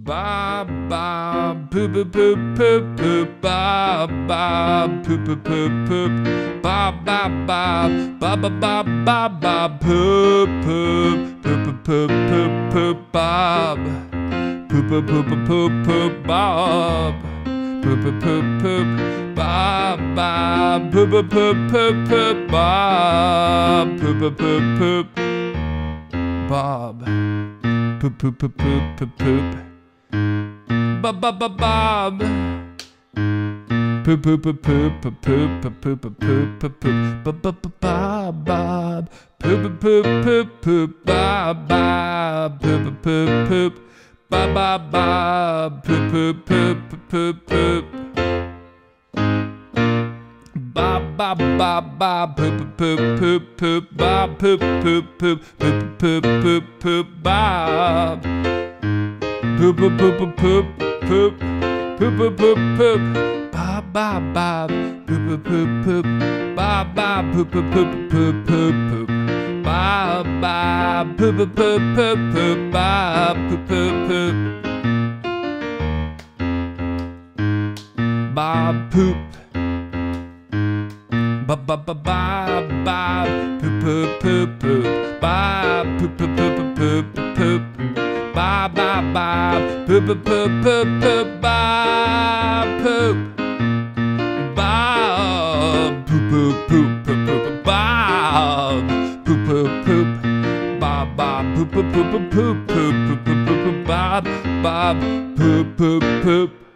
Bob, Bob, poop, poop, poop, poop, poop, Bob, Bob, poop, poop, poop, poop, Bob, Bob, Bob, Bob, Bob, Bob, Bob, Bob, poop, poop, poop, poop, poop, poop, Bob, poop, poop, poop, poop, poop, Bob, poop, poop, poop, poop, Bob, Bob, poop, poop, poop, poop, poop, Bob, poop, poop, poop, poop, Bob, poop, poop, poop, poop, poop, poop. Bob, Bob, Bob, Bob. Poop, poop, poop, poop, poop, poop, poop, poop, poop, poop, poop, Bob, Bob, Bob, Bob. Poop, poop, poop, poop, Bob, Bob. Poop, poop, poop, poop, Bob, Bob, Bob. Poop, poop, poop, poop, poop. Bob, Bob, Bob, Bob. Poop, poop, poop, poop, Bob. Poop, poop, poop, poop, poop, poop, poop, Bob. Poop, poop, poop, poop, poop, poop, poop, poop, poop, poop, Bob, Bob, Bob, poop, poop, poop, poop, Bob, Bob, poop, poop, poop, poop, poop, poop, Bob, Bob, poop, poop, poop, poop, poop, Bob, poop, poop, poop, Bob, poop, Bob, Bob, Bob, Bob, Bob, poop, poop, poop, poop, Bob, poop, poop, poop, poop, poop, Bob, Bob, Bob, poop, poop, poop, poop, poop, Bob, poop, Bob, poop, poop, poop, poop, poop, Bob, poop, poop, poop, Bob, Bob, poop, poop, poop, poop, poop, poop, poop, poop, Bob, Bob, poop, poop, poop.